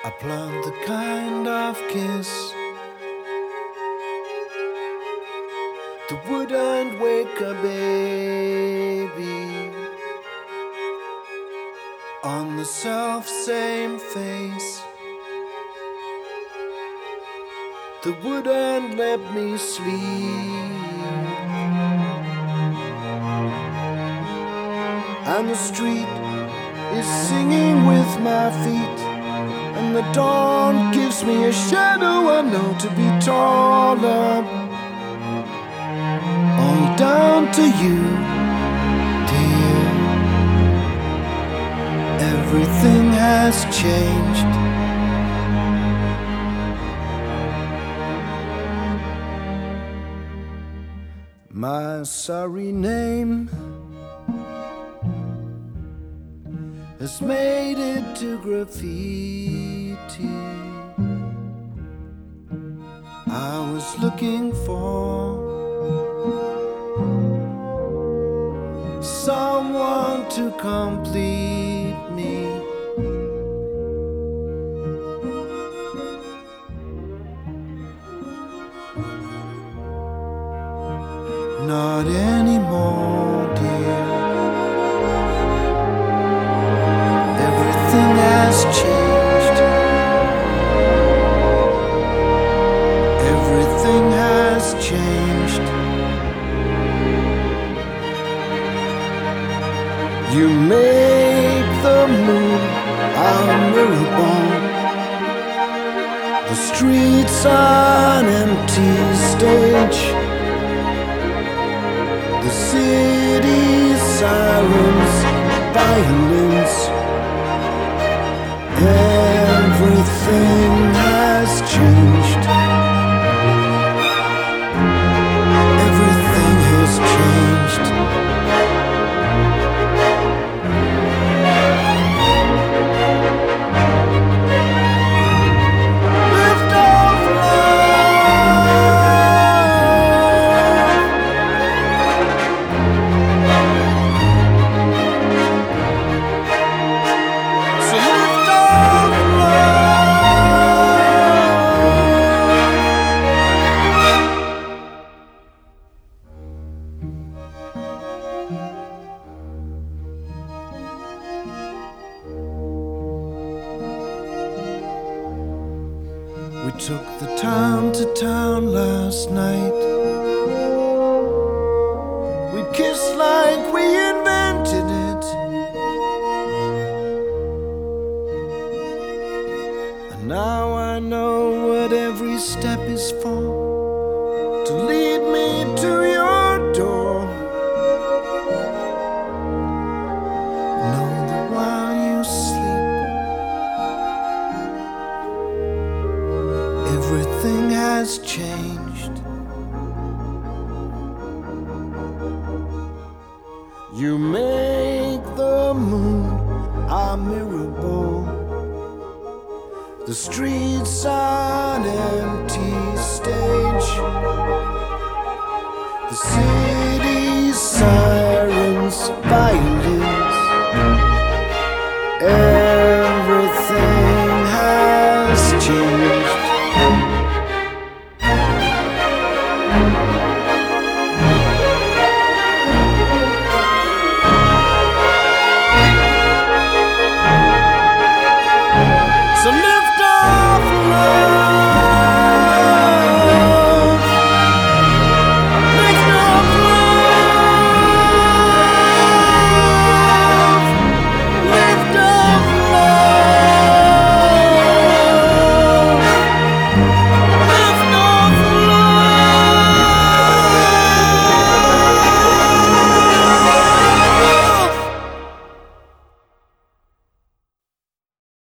I plant the kind of kiss that wouldn't wake a baby on the self-same face that wouldn't let me sleep. And the street is singing with my feet, and the dawn gives me a shadow I know to be taller. All down to you, dear. Everything has changed. My sorry name has made it to graffiti. I was looking for someone to complete me. Not anymore, dear. Everything has changed. Everything has changed. You make the moon our mirror ball. The streets are an empty stage. The city's sirens, violins. Everything has changed. Everything has changed. Lift off love. So lift off We took the town to town last night. We kissed like we invented it. And now I know what every step is for, to lead me to your door. Know that while you sleep, everything has changed. You make the moon our mirror ball. The streets are an empty stage. The city's sirens, violins.